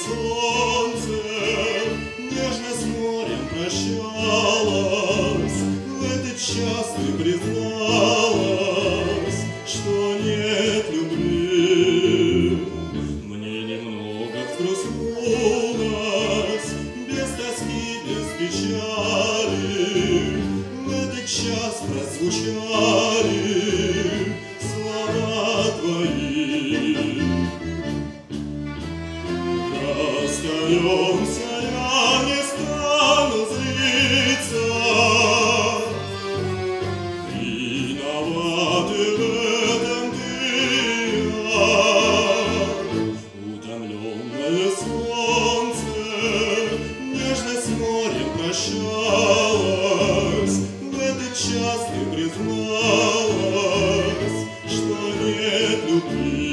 солнце нежно с морем прощалось. В этот час ты призналась, что нет любви. Мне немного взгрустнулось, без тоски, без печали. В этот час прозвучали слова твои. Расстаемся, я не стану злиться. Виноваты в этом ты и я. Утомленное солнце нежно с морем прощалось. В этот час ты призналась, что нет любви.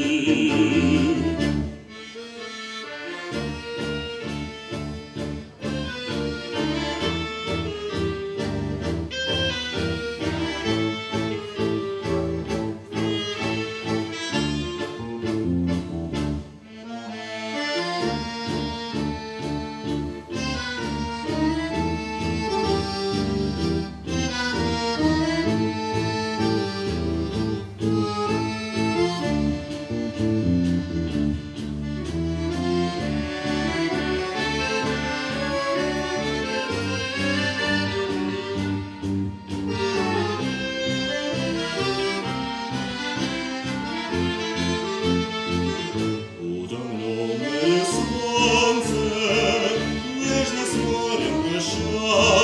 Утомленное солнце нежно с морем прощалось.